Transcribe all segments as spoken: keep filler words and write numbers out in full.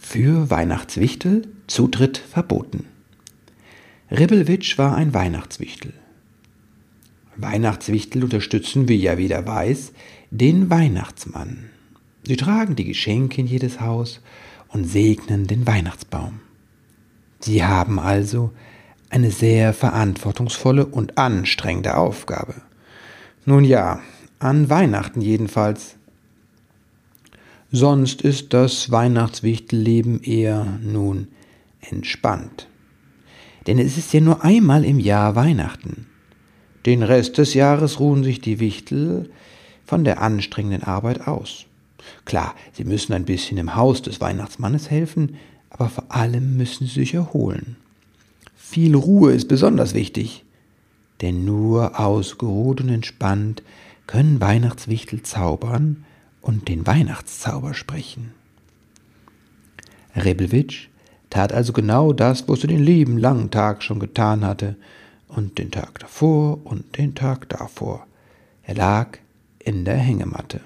Für Weihnachtswichtel Zutritt verboten. Ribbelwitsch war ein Weihnachtswichtel. Weihnachtswichtel unterstützen, wie ja jeder weiß, den Weihnachtsmann. Sie tragen die Geschenke in jedes Haus und segnen den Weihnachtsbaum. Sie haben also eine sehr verantwortungsvolle und anstrengende Aufgabe. Nun ja, an Weihnachten jedenfalls. Sonst ist das Weihnachtswichtelleben eher, nun, entspannt. Denn es ist ja nur einmal im Jahr Weihnachten. Den Rest des Jahres ruhen sich die Wichtel von der anstrengenden Arbeit aus. Klar, sie müssen ein bisschen im Haus des Weihnachtsmannes helfen, aber vor allem müssen sie sich erholen. Viel Ruhe ist besonders wichtig, denn nur ausgeruht und entspannt können Weihnachtswichtel zaubern und den Weihnachtszauber sprechen. Ribbelwitsch tat also genau das, was er den lieben langen Tag schon getan hatte, und den Tag davor und den Tag davor. Er lag in der Hängematte.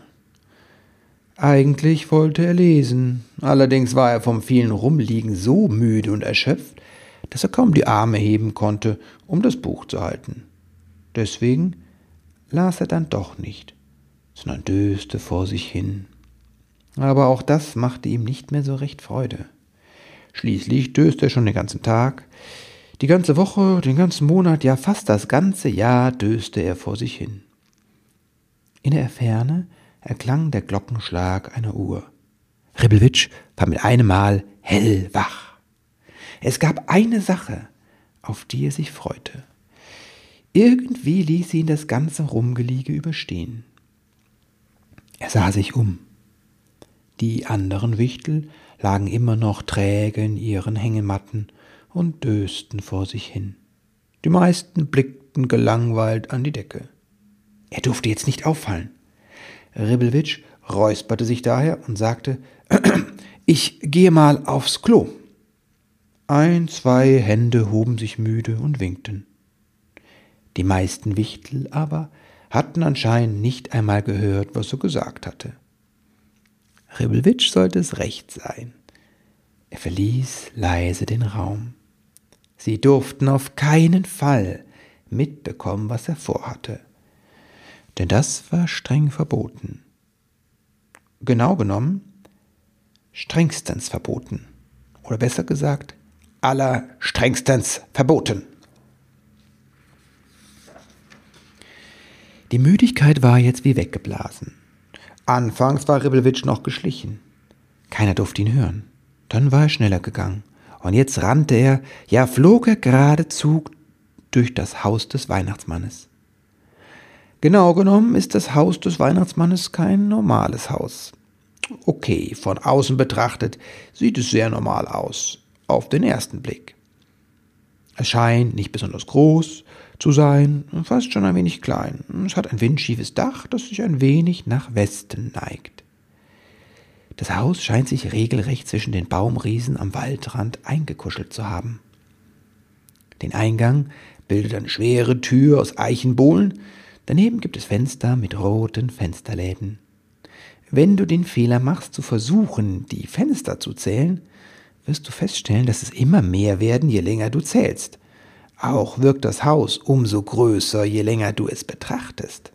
Eigentlich wollte er lesen, allerdings war er vom vielen Rumliegen so müde und erschöpft, dass er kaum die Arme heben konnte, um das Buch zu halten. Deswegen las er dann doch nicht, sondern döste vor sich hin. Aber auch das machte ihm nicht mehr so recht Freude. Schließlich döste er schon den ganzen Tag, die ganze Woche, den ganzen Monat, ja fast das ganze Jahr döste er vor sich hin. In der Ferne erklang der Glockenschlag einer Uhr. Ribbelwitsch war mit einem Mal hellwach. Es gab eine Sache, auf die er sich freute. Irgendwie ließ ihn das ganze Rumgeliege überstehen. Er sah sich um. Die anderen Wichtel lagen immer noch träge in ihren Hängematten und dösten vor sich hin. Die meisten blickten gelangweilt an die Decke. Er durfte jetzt nicht auffallen. Ribbelwitsch räusperte sich daher und sagte, »Ich gehe mal aufs Klo.« Ein, zwei Hände hoben sich müde und winkten. Die meisten Wichtel aber hatten anscheinend nicht einmal gehört, was er gesagt hatte. Ribbelwitsch sollte es recht sein. Er verließ leise den Raum. Sie durften auf keinen Fall mitbekommen, was er vorhatte, denn das war streng verboten. Genau genommen, strengstens verboten, oder besser gesagt, allerstrengstens verboten. Die Müdigkeit war jetzt wie weggeblasen. Anfangs war Ribbelwitsch noch geschlichen. Keiner durfte ihn hören. Dann war er schneller gegangen. Und jetzt rannte er, ja flog er geradezu durch das Haus des Weihnachtsmannes. Genau genommen ist das Haus des Weihnachtsmannes kein normales Haus. Okay, von außen betrachtet sieht es sehr normal aus, auf den ersten Blick. Es scheint nicht besonders groß zu sein, fast schon ein wenig klein. Es hat ein windschiefes Dach, das sich ein wenig nach Westen neigt. Das Haus scheint sich regelrecht zwischen den Baumriesen am Waldrand eingekuschelt zu haben. Den Eingang bildet eine schwere Tür aus Eichenbohlen. Daneben gibt es Fenster mit roten Fensterläden. Wenn du den Fehler machst, zu versuchen, die Fenster zu zählen, wirst du feststellen, dass es immer mehr werden, je länger du zählst. Auch wirkt das Haus umso größer, je länger du es betrachtest.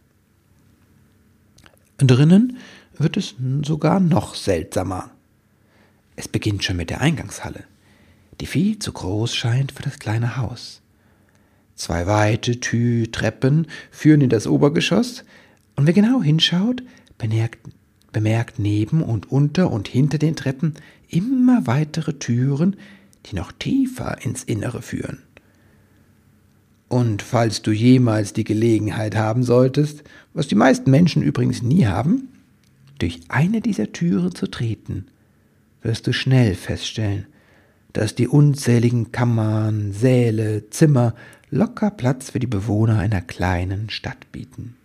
Drinnen wird es sogar noch seltsamer. Es beginnt schon mit der Eingangshalle, die viel zu groß scheint für das kleine Haus. Zwei weite Tü- Treppen führen in das Obergeschoss, und wer genau hinschaut, bemerkt, bemerkt neben und unter und hinter den Treppen immer weitere Türen, die noch tiefer ins Innere führen. Und falls du jemals die Gelegenheit haben solltest, was die meisten Menschen übrigens nie haben, durch eine dieser Türen zu treten, wirst du schnell feststellen, dass die unzähligen Kammern, Säle, Zimmer locker Platz für die Bewohner einer kleinen Stadt bieten.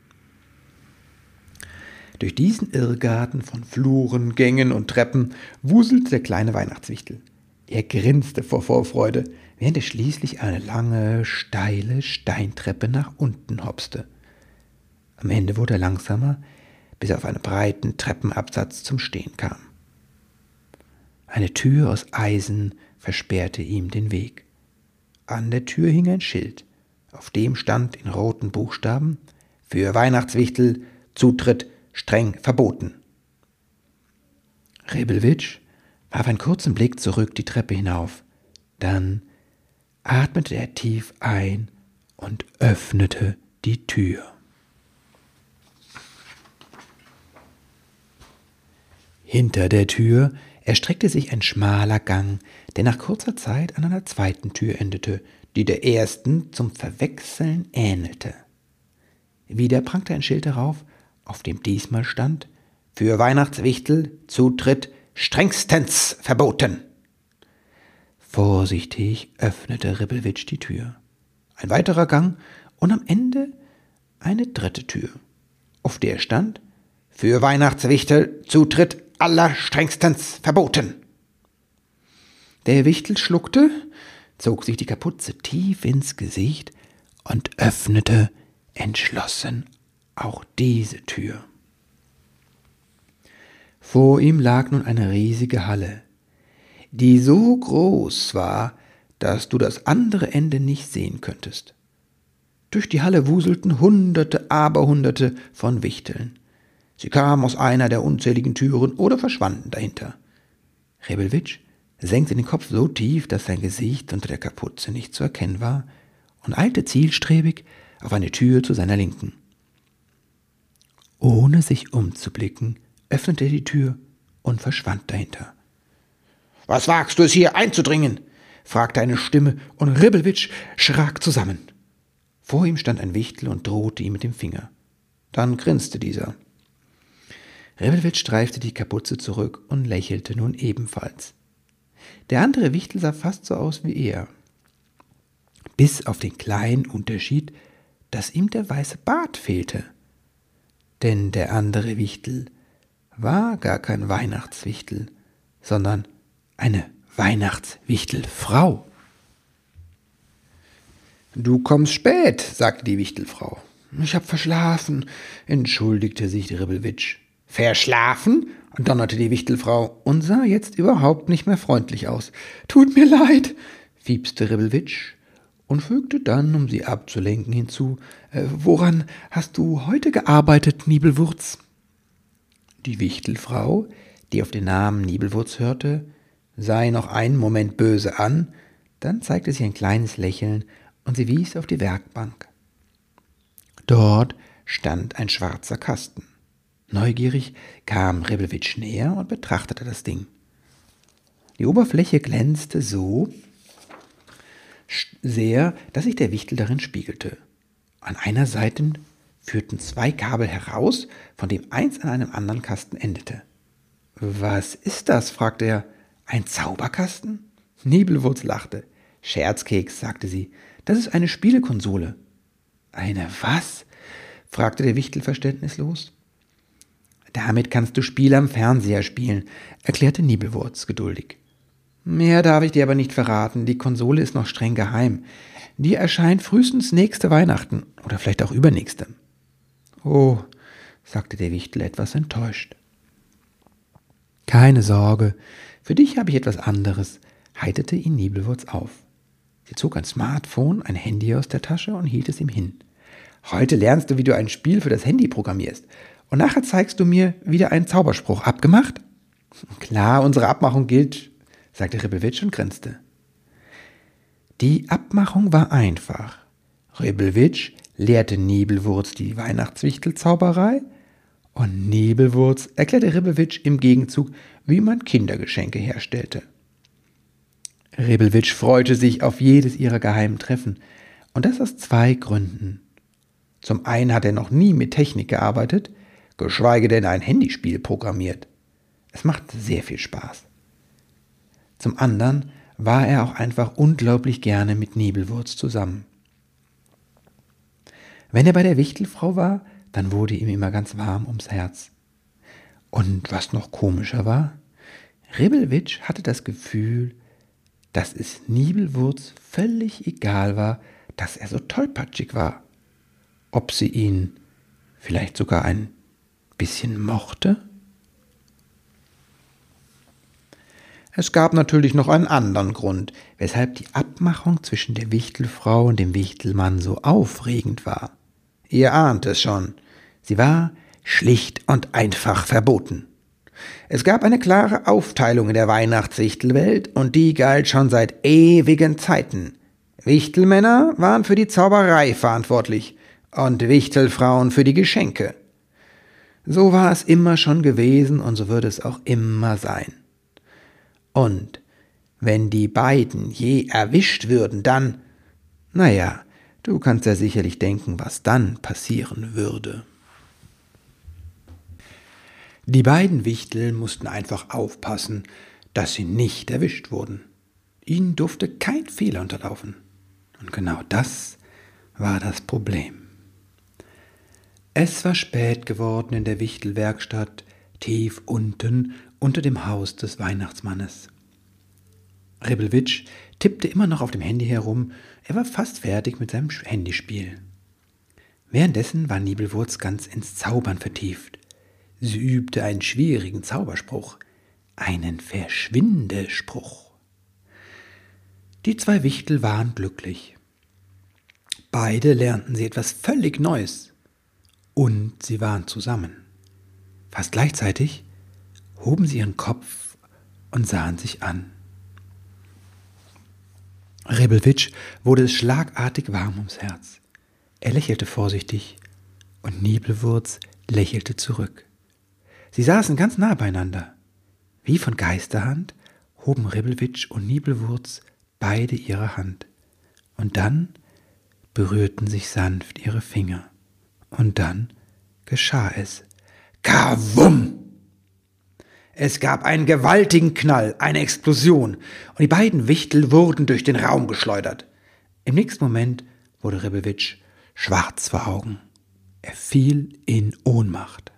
Durch diesen Irrgarten von Fluren, Gängen und Treppen wuselte der kleine Weihnachtswichtel. Er grinste vor Vorfreude, während er schließlich eine lange, steile Steintreppe nach unten hopste. Am Ende wurde er langsamer, bis er auf einen breiten Treppenabsatz zum Stehen kam. Eine Tür aus Eisen versperrte ihm den Weg. An der Tür hing ein Schild, auf dem stand in roten Buchstaben: Für Weihnachtswichtel Zutritt streng verboten. Rebelwitsch warf einen kurzen Blick zurück die Treppe hinauf. Dann atmete er tief ein und öffnete die Tür. Hinter der Tür erstreckte sich ein schmaler Gang, der nach kurzer Zeit an einer zweiten Tür endete, die der ersten zum Verwechseln ähnelte. Wieder prangte ein Schild darauf, auf dem diesmal stand: Für Weihnachtswichtel Zutritt strengstens verboten. Vorsichtig öffnete Rebelwitsch die Tür. Ein weiterer Gang und am Ende eine dritte Tür, auf der stand: Für Weihnachtswichtel Zutritt allerstrengstens verboten. Der Wichtel schluckte, zog sich die Kapuze tief ins Gesicht und öffnete entschlossen auch diese Tür. Vor ihm lag nun eine riesige Halle, die so groß war, dass du das andere Ende nicht sehen könntest. Durch die Halle wuselten Hunderte, Aberhunderte von Wichteln. Sie kamen aus einer der unzähligen Türen oder verschwanden dahinter. Rebelwitsch senkte den Kopf so tief, dass sein Gesicht unter der Kapuze nicht zu erkennen war, und eilte zielstrebig auf eine Tür zu seiner Linken. Ohne sich umzublicken, öffnete er die Tür und verschwand dahinter. »Was wagst du es, hier einzudringen?« fragte eine Stimme, und Rebelwitsch schrak zusammen. Vor ihm stand ein Wichtel und drohte ihm mit dem Finger. Dann grinste dieser. Rebelwitsch streifte die Kapuze zurück und lächelte nun ebenfalls. Der andere Wichtel sah fast so aus wie er, bis auf den kleinen Unterschied, dass ihm der weiße Bart fehlte. Denn der andere Wichtel war gar kein Weihnachtswichtel, sondern eine Weihnachtswichtelfrau. »Du kommst spät«, sagte die Wichtelfrau. »Ich hab verschlafen«, entschuldigte sich Rebelwitsch. »Verschlafen?« donnerte die Wichtelfrau und sah jetzt überhaupt nicht mehr freundlich aus. »Tut mir leid«, fiepste Rebelwitsch und fügte dann, um sie abzulenken, hinzu: äh, »Woran hast du heute gearbeitet, Nibelwurz?« Die Wichtelfrau, die auf den Namen Nibelwurz hörte, sah ihn noch einen Moment böse an, dann zeigte sie ein kleines Lächeln und sie wies auf die Werkbank. Dort stand ein schwarzer Kasten. Neugierig kam Rebelwitsch näher und betrachtete das Ding. Die Oberfläche glänzte so sehr, dass sich der Wichtel darin spiegelte. An einer Seite führten zwei Kabel heraus, von dem eins an einem anderen Kasten endete. »Was ist das?« fragte er. »Ein Zauberkasten?« Nibelwurz lachte. »Scherzkeks«, sagte sie, »das ist eine Spielekonsole.« »Eine was?« fragte der Wichtel verständnislos. »Damit kannst du Spiele am Fernseher spielen«, erklärte Nibelwurz geduldig. »Mehr darf ich dir aber nicht verraten, die Konsole ist noch streng geheim. Die erscheint frühestens nächste Weihnachten oder vielleicht auch übernächste.« »Oh«, sagte der Wichtel etwas enttäuscht. »Keine Sorge, für dich habe ich etwas anderes«, heiterte ihn Nibelwurz auf. Sie zog ein Smartphone, ein Handy aus der Tasche und hielt es ihm hin. »Heute lernst du, wie du ein Spiel für das Handy programmierst. Und nachher zeigst du mir wieder einen Zauberspruch. Abgemacht?« »Klar, unsere Abmachung gilt«, sagte Rebelwitsch und grinste. Die Abmachung war einfach. Rebelwitsch lehrte Nibelwurz die Weihnachtswichtelzauberei und Nibelwurz erklärte Rebelwitsch im Gegenzug, wie man Kindergeschenke herstellte. Rebelwitsch freute sich auf jedes ihrer geheimen Treffen, und das aus zwei Gründen. Zum einen hat er noch nie mit Technik gearbeitet, geschweige denn ein Handyspiel programmiert. Es macht sehr viel Spaß. Zum anderen war er auch einfach unglaublich gerne mit Nibelwurz zusammen. Wenn er bei der Wichtelfrau war, dann wurde ihm immer ganz warm ums Herz. Und was noch komischer war, Rebelwitsch hatte das Gefühl, dass es Nibelwurz völlig egal war, dass er so tollpatschig war. Ob sie ihn vielleicht sogar ein bisschen mochte? Es gab natürlich noch einen anderen Grund, weshalb die Abmachung zwischen der Wichtelfrau und dem Wichtelmann so aufregend war. Ihr ahnt es schon, sie war schlicht und einfach verboten. Es gab eine klare Aufteilung in der Weihnachtswichtelwelt und die galt schon seit ewigen Zeiten. Wichtelmänner waren für die Zauberei verantwortlich und Wichtelfrauen für die Geschenke. So war es immer schon gewesen und so wird es auch immer sein. Und wenn die beiden je erwischt würden, dann, naja, du kannst ja sicherlich denken, was dann passieren würde. Die beiden Wichtel mussten einfach aufpassen, dass sie nicht erwischt wurden. Ihnen durfte kein Fehler unterlaufen. Und genau das war das Problem. Es war spät geworden in der Wichtelwerkstatt, tief unten unter dem Haus des Weihnachtsmannes. Ribbelwitsch tippte immer noch auf dem Handy herum, er war fast fertig mit seinem Handyspiel. Währenddessen war Nibelwurz ganz ins Zaubern vertieft. Sie übte einen schwierigen Zauberspruch, einen Verschwindespruch. Die zwei Wichtel waren glücklich. Beide lernten sie etwas völlig Neues. Und sie waren zusammen. Fast gleichzeitig hoben sie ihren Kopf und sahen sich an. Ribbelwitsch wurde es schlagartig warm ums Herz. Er lächelte vorsichtig und Nibelwurz lächelte zurück. Sie saßen ganz nah beieinander. Wie von Geisterhand hoben Ribbelwitsch und Nibelwurz beide ihre Hand. Und dann berührten sich sanft ihre Finger. Und dann geschah es. Kawum! Es gab einen gewaltigen Knall, eine Explosion, und die beiden Wichtel wurden durch den Raum geschleudert. Im nächsten Moment wurde Ribbelwitsch schwarz vor Augen. Er fiel in Ohnmacht.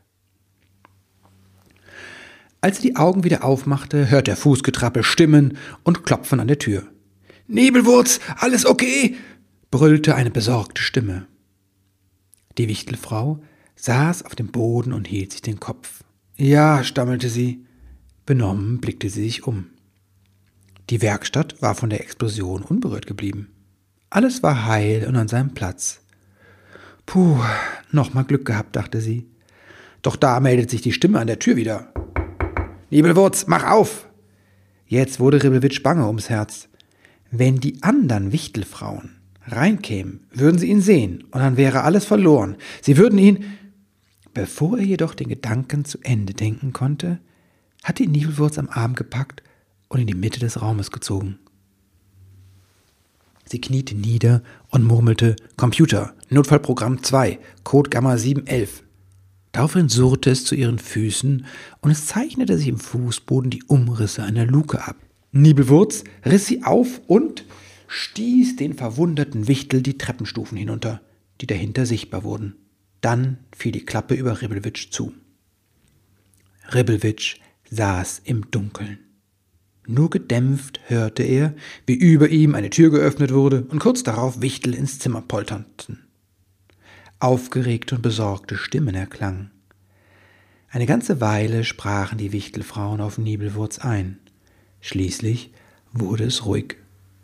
Als sie die Augen wieder aufmachte, hörte er Fußgetrappel, Stimmen und Klopfen an der Tür. »Nibelwurz, alles okay?« brüllte eine besorgte Stimme. Die Wichtelfrau saß auf dem Boden und hielt sich den Kopf. »Ja«, stammelte sie. Benommen blickte sie sich um. Die Werkstatt war von der Explosion unberührt geblieben. Alles war heil und an seinem Platz. »Puh, nochmal Glück gehabt«, dachte sie. Doch da meldet sich die Stimme an der Tür wieder. »Nibelwurz, mach auf!« Jetzt wurde Ribbelwitsch bange ums Herz. Wenn die anderen Wichtelfrauen reinkämen, würden sie ihn sehen und dann wäre alles verloren. Sie würden ihn... Bevor er jedoch den Gedanken zu Ende denken konnte, hatte ihn Nibelwurz am Arm gepackt und in die Mitte des Raumes gezogen. Sie kniete nieder und murmelte »Computer, Notfallprogramm zwei, Code Gamma sieben elf«. Daraufhin surrte es zu ihren Füßen und es zeichnete sich im Fußboden die Umrisse einer Luke ab. Nibelwurz riss sie auf und stieß den verwunderten Wichtel die Treppenstufen hinunter, die dahinter sichtbar wurden. Dann fiel die Klappe über Ribbelwitsch zu. Ribbelwitsch saß im Dunkeln. Nur gedämpft hörte er, wie über ihm eine Tür geöffnet wurde und kurz darauf Wichtel ins Zimmer polterten. Aufgeregte und besorgte Stimmen erklangen. Eine ganze Weile sprachen die Wichtelfrauen auf Nibelwurz ein. Schließlich wurde es ruhig.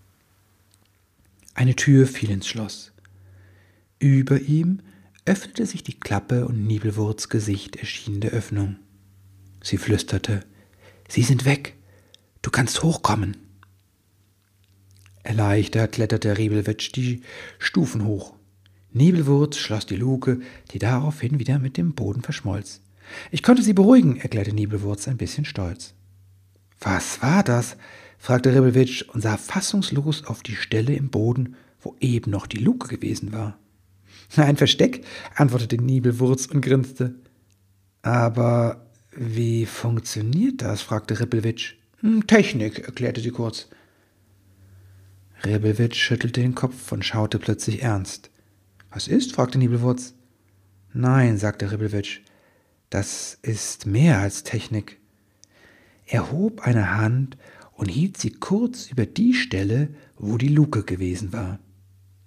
Eine Tür fiel ins Schloss. Über ihm öffnete sich die Klappe und Nibelwurz' Gesicht erschien in der Öffnung. Sie flüsterte, »Sie sind weg, du kannst hochkommen.« Erleichtert kletterte Ribbelwitsch die Stufen hoch. Nibelwurz schloss die Luke, die daraufhin wieder mit dem Boden verschmolz. »Ich konnte Sie beruhigen«, erklärte Nibelwurz ein bisschen stolz. »Was war das?« fragte Ribbelwitsch und sah fassungslos auf die Stelle im Boden, wo eben noch die Luke gewesen war. »Ein Versteck«, antwortete Nibelwurz und grinste. »Aber wie funktioniert das?« fragte Ribbelwitsch. Hm, »Technik«, erklärte sie kurz. Ribbelwitsch schüttelte den Kopf und schaute plötzlich ernst. »Was ist?« fragte Nibelwurz. »Nein«, sagte Ribbelwitsch, »das ist mehr als Technik.« Er hob eine Hand und hielt sie kurz über die Stelle, wo die Luke gewesen war.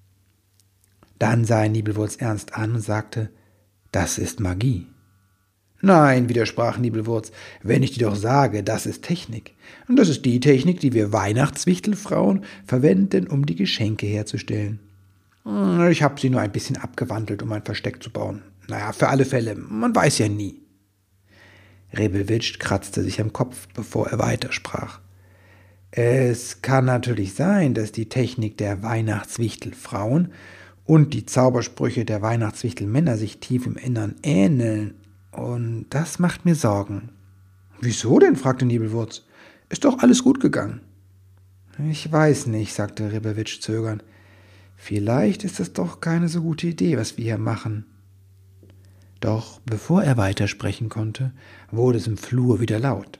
Dann sah er Nibelwurz ernst an und sagte, »Das ist Magie.« »Nein«, widersprach Nibelwurz, »wenn ich dir doch sage, das ist Technik. Und das ist die Technik, die wir Weihnachtswichtelfrauen verwenden, um die Geschenke herzustellen. Ich habe sie nur ein bisschen abgewandelt, um ein Versteck zu bauen. Naja, für alle Fälle, man weiß ja nie.« Rebelwitsch kratzte sich am Kopf, bevor er weitersprach. »Es kann natürlich sein, dass die Technik der Weihnachtswichtelfrauen und die Zaubersprüche der Weihnachtswichtelmänner sich tief im Innern ähneln. Und das macht mir Sorgen.« »Wieso denn?« fragte Nibelwurz. »Ist doch alles gut gegangen.« »Ich weiß nicht«, sagte Rebelwitsch zögernd. »Vielleicht ist es doch keine so gute Idee, was wir hier machen.« Doch bevor er weitersprechen konnte, wurde es im Flur wieder laut.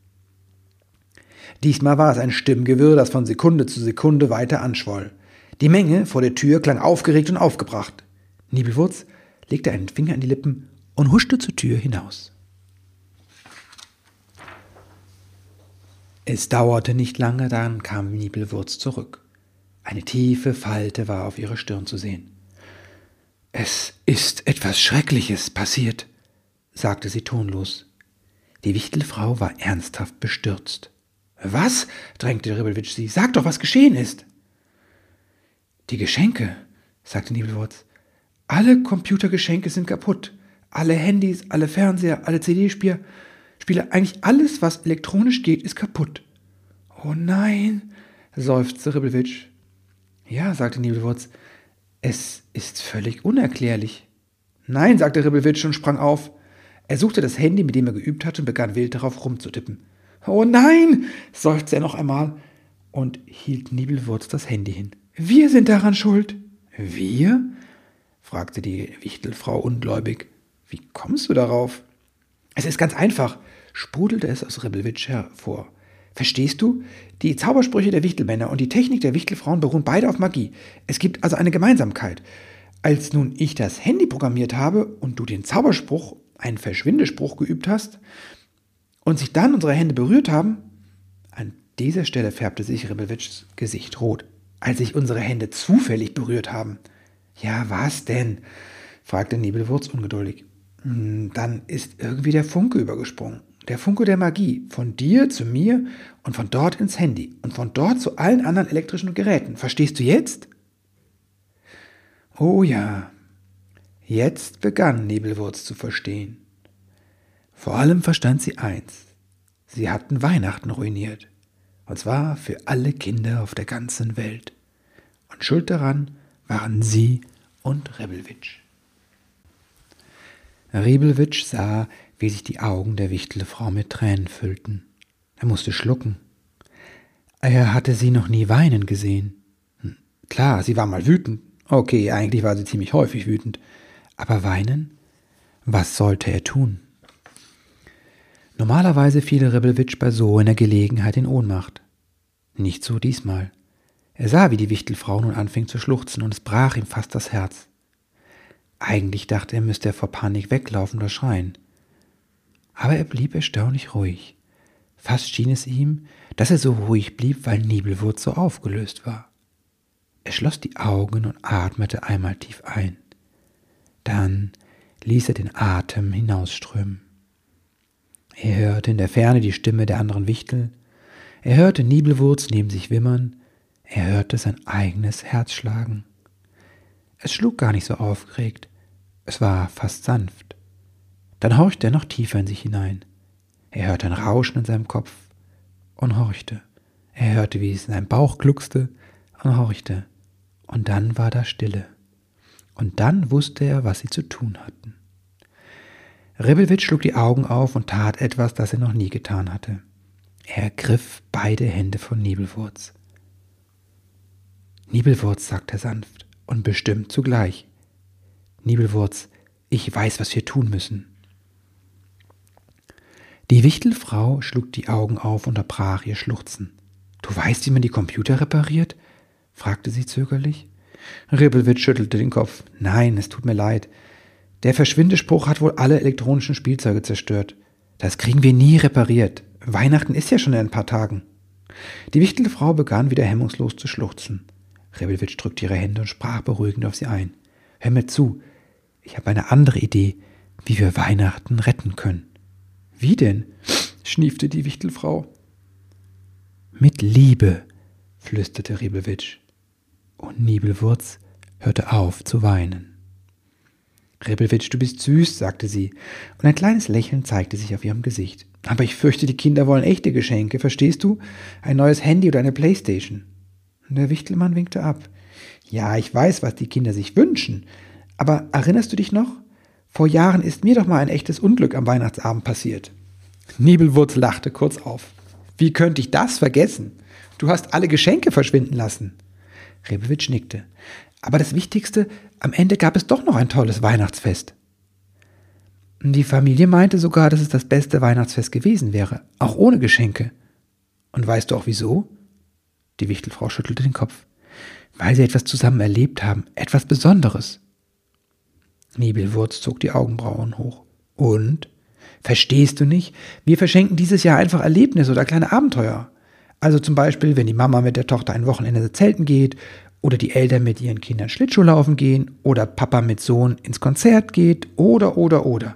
Diesmal war es ein Stimmengewirr, das von Sekunde zu Sekunde weiter anschwoll. Die Menge vor der Tür klang aufgeregt und aufgebracht. Nibelwurz legte einen Finger an die Lippen und huschte zur Tür hinaus. Es dauerte nicht lange, dann kam Nibelwurz zurück. Eine tiefe Falte war auf ihrer Stirn zu sehen. »Es ist etwas Schreckliches passiert«, sagte sie tonlos. Die Wichtelfrau war ernsthaft bestürzt. »Was?« drängte Rebelwitsch sie. »Sag doch, was geschehen ist!« »Die Geschenke«, sagte Nibelwurz. »Alle Computergeschenke sind kaputt. Alle Handys, alle Fernseher, alle C D-Spieler, Spieler, eigentlich alles, was elektronisch geht, ist kaputt.« »Oh nein«, seufzte Rebelwitsch. »Ja«, sagte Nibelwurz, »es ist völlig unerklärlich.« »Nein«, sagte Rebelwitsch und sprang auf. Er suchte das Handy, mit dem er geübt hatte, und begann wild darauf rumzutippen. »Oh nein«, seufzte er noch einmal und hielt Nibelwurz das Handy hin. »Wir sind daran schuld.« »Wir?«, fragte die Wichtelfrau ungläubig. »Wie kommst du darauf?« »Es ist ganz einfach«, sprudelte es aus Rebelwitsch hervor. »Verstehst du? Die Zaubersprüche der Wichtelmänner und die Technik der Wichtelfrauen beruhen beide auf Magie. Es gibt also eine Gemeinsamkeit. Als nun ich das Handy programmiert habe und du den Zauberspruch, einen Verschwindespruch, geübt hast und sich dann unsere Hände berührt haben«, an dieser Stelle färbte sich Rebelwitschs Gesicht rot, »als sich unsere Hände zufällig berührt haben.« »Ja, was denn?«, fragte Nibelwurz ungeduldig. »Dann ist irgendwie der Funke übergesprungen. Der Funke der Magie, von dir zu mir und von dort ins Handy und von dort zu allen anderen elektrischen Geräten. Verstehst du jetzt?« Oh ja, jetzt begann Nibelwurz zu verstehen. Vor allem verstand sie eins: Sie hatten Weihnachten ruiniert, und zwar für alle Kinder auf der ganzen Welt. Und schuld daran waren sie und Rebelwitsch. Rebelwitsch sah, wie sich die Augen der Wichtelfrau mit Tränen füllten. Er musste schlucken. Er hatte sie noch nie weinen gesehen. Klar, sie war mal wütend. Okay, eigentlich war sie ziemlich häufig wütend. Aber weinen? Was sollte er tun? Normalerweise fiel Rebelwitsch bei so einer Gelegenheit in Ohnmacht. Nicht so diesmal. Er sah, wie die Wichtelfrau nun anfing zu schluchzen, und es brach ihm fast das Herz. Eigentlich dachte er, müsste er vor Panik weglaufen oder schreien. Aber er blieb erstaunlich ruhig. Fast schien es ihm, dass er so ruhig blieb, weil Nibelwurz so aufgelöst war. Er schloss die Augen und atmete einmal tief ein. Dann ließ er den Atem hinausströmen. Er hörte in der Ferne die Stimme der anderen Wichtel. Er hörte Nibelwurz neben sich wimmern. Er hörte sein eigenes Herz schlagen. Es schlug gar nicht so aufgeregt. Es war fast sanft. Dann horchte er noch tiefer in sich hinein. Er hörte ein Rauschen in seinem Kopf und horchte. Er hörte, wie es in seinem Bauch gluckste und horchte. Und dann war da Stille. Und dann wusste er, was sie zu tun hatten. Rebelwitsch schlug die Augen auf und tat etwas, das er noch nie getan hatte. Er ergriff beide Hände von Nibelwurz. »Nibelwurz«, sagte er sanft und bestimmt zugleich. »Nibelwurz, ich weiß, was wir tun müssen.« Die Wichtelfrau schlug die Augen auf und unterbrach ihr Schluchzen. »Du weißt, wie man die Computer repariert?« fragte sie zögerlich. Rebelwitsch schüttelte den Kopf. »Nein, es tut mir leid. Der Verschwindespruch hat wohl alle elektronischen Spielzeuge zerstört. Das kriegen wir nie repariert. Weihnachten ist ja schon in ein paar Tagen.« Die Wichtelfrau begann wieder hemmungslos zu schluchzen. Rebelwitsch drückte ihre Hände und sprach beruhigend auf sie ein. »Hör mir zu, ich habe eine andere Idee. wie wir Weihnachten retten können. Wie denn? Schniefte die Wichtelfrau. Mit Liebe, flüsterte Rebelwitsch. Und Nibelwurz hörte auf zu weinen. Rebelwitsch, du bist süß, sagte sie, und ein kleines Lächeln zeigte sich auf ihrem Gesicht. Aber ich fürchte, die Kinder wollen echte Geschenke, verstehst du? Ein neues Handy oder eine Playstation. Und der Wichtelmann winkte ab. Ja, ich weiß, was die Kinder sich wünschen, aber erinnerst du dich noch? Vor Jahren ist mir doch mal ein echtes Unglück am Weihnachtsabend passiert. Nibelwurz lachte kurz auf. Wie könnte ich das vergessen? Du hast alle Geschenke verschwinden lassen. Rebelwitsch nickte. Aber das Wichtigste, am Ende gab es doch noch ein tolles Weihnachtsfest. Die Familie meinte sogar, dass es das beste Weihnachtsfest gewesen wäre, auch ohne Geschenke. Und weißt du auch wieso? Die Wichtelfrau schüttelte den Kopf. Weil sie etwas zusammen erlebt haben, etwas Besonderes. Nibelwurz zog die Augenbrauen hoch. Und? Verstehst du nicht? Wir verschenken dieses Jahr einfach Erlebnisse oder kleine Abenteuer. Also zum Beispiel, wenn die Mama mit der Tochter ein Wochenende zelten geht oder die Eltern mit ihren Kindern Schlittschuh laufen gehen oder Papa mit Sohn ins Konzert geht oder, oder, oder.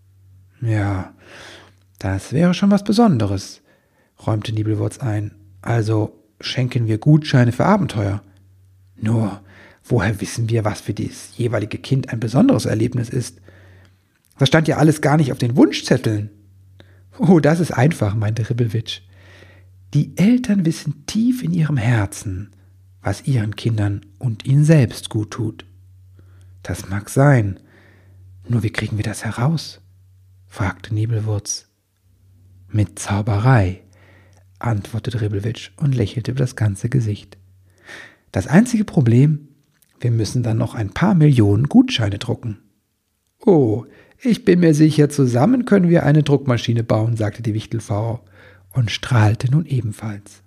Ja, das wäre schon was Besonderes, räumte Nibelwurz ein. Also schenken wir Gutscheine für Abenteuer. Nur, woher wissen wir, was für das jeweilige Kind ein besonderes Erlebnis ist? Das stand ja alles gar nicht auf den Wunschzetteln. Oh, das ist einfach, meinte Rebelwitsch. Die Eltern wissen tief in ihrem Herzen, was ihren Kindern und ihnen selbst gut tut. Das mag sein, nur wie kriegen wir das heraus? Fragte Nibelwurz. Mit Zauberei, antwortete Rebelwitsch und lächelte über das ganze Gesicht. Das einzige Problem, wir müssen dann noch ein paar Millionen Gutscheine drucken. Oh, ich bin mir sicher, zusammen können wir eine Druckmaschine bauen, sagte die Wichtelfrau und strahlte nun ebenfalls.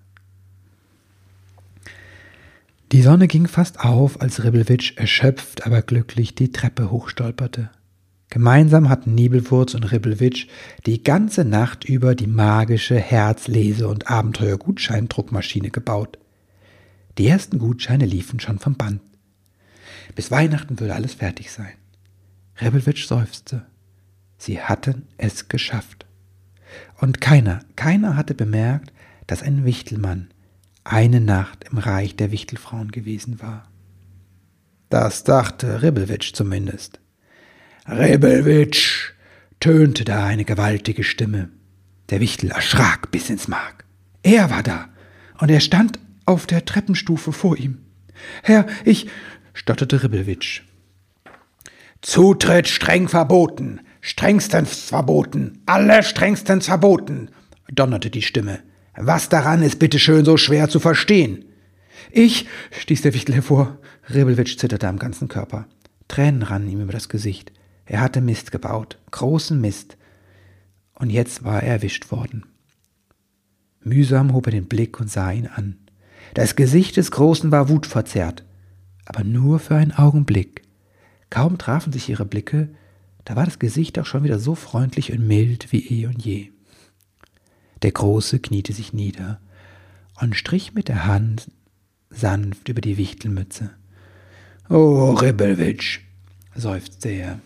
Die Sonne ging fast auf, als Rebelwitsch erschöpft, aber glücklich die Treppe hochstolperte. Gemeinsam hatten Nibelwurz und Rebelwitsch die ganze Nacht über die magische Herzlese- und Abenteuer-Gutscheindruckmaschine gebaut. Die ersten Gutscheine liefen schon vom Band. Bis Weihnachten würde alles fertig sein. Rebelwitsch seufzte. Sie hatten es geschafft. Und keiner, keiner hatte bemerkt, dass ein Wichtelmann eine Nacht im Reich der Wichtelfrauen gewesen war. Das dachte Rebelwitsch zumindest. »Rebelwitsch«, tönte da eine gewaltige Stimme. Der Wichtel erschrak bis ins Mark. Er war da, und er stand auf der Treppenstufe vor ihm. »Herr, ich«, stotterte Rebelwitsch. »Zutritt streng verboten, strengstens verboten, allerstrengstens verboten«, donnerte die Stimme. »Was daran ist bitteschön so schwer zu verstehen?« »Ich«, stieß der Wichtel hervor. Rebelwitsch zitterte am ganzen Körper. Tränen rannen ihm über das Gesicht. Er hatte Mist gebaut, großen Mist. Und jetzt war er erwischt worden. Mühsam hob er den Blick und sah ihn an. Das Gesicht des Großen war wutverzerrt, aber nur für einen Augenblick. Kaum trafen sich ihre Blicke, da war das Gesicht auch schon wieder so freundlich und mild wie eh und je. Der Große kniete sich nieder und strich mit der Hand sanft über die Wichtelmütze. »Oh, Rebelwitsch«, seufzte er.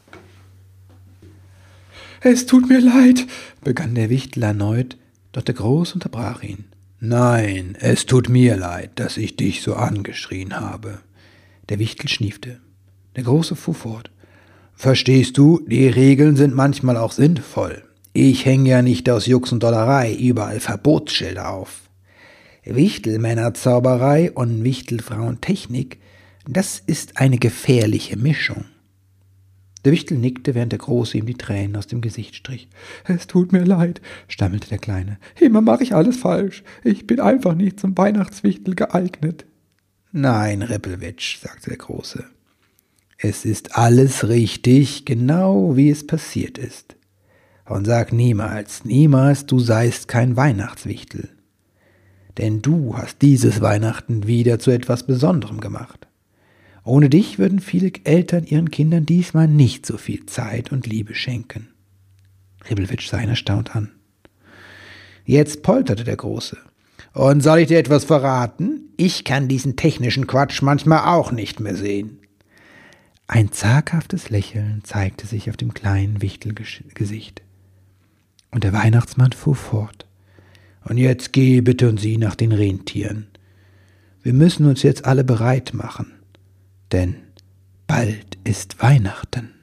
»Es tut mir leid«, begann der Wichtel erneut, doch der Große unterbrach ihn. »Nein, es tut mir leid, dass ich dich so angeschrien habe.« Der Wichtel schniefte. Der Große fuhr fort. »Verstehst du, die Regeln sind manchmal auch sinnvoll. Ich hänge ja nicht aus Jux und Dollerei überall Verbotsschilder auf. Wichtelmännerzauberei und Wichtelfrauentechnik, das ist eine gefährliche Mischung.« Der Wichtel nickte, während der Große ihm die Tränen aus dem Gesicht strich. »Es tut mir leid«, stammelte der Kleine. »Immer mache ich alles falsch. Ich bin einfach nicht zum Weihnachtswichtel geeignet.« »Nein, Rebelwitsch«, sagte der Große. »Es ist alles richtig, genau wie es passiert ist. Und sag niemals, niemals, du seist kein Weihnachtswichtel. Denn du hast dieses Weihnachten wieder zu etwas Besonderem gemacht. Ohne dich würden viele Eltern ihren Kindern diesmal nicht so viel Zeit und Liebe schenken.« Rebelwitsch sah ihn erstaunt an. Jetzt polterte der Große. »Und soll ich dir etwas verraten? Ich kann diesen technischen Quatsch manchmal auch nicht mehr sehen. Ein zaghaftes Lächeln zeigte sich auf dem kleinen Wichtelgesicht. Und der Weihnachtsmann fuhr fort. Und jetzt geh bitte und sieh nach den Rentieren. Wir müssen uns jetzt alle bereit machen, denn bald ist Weihnachten.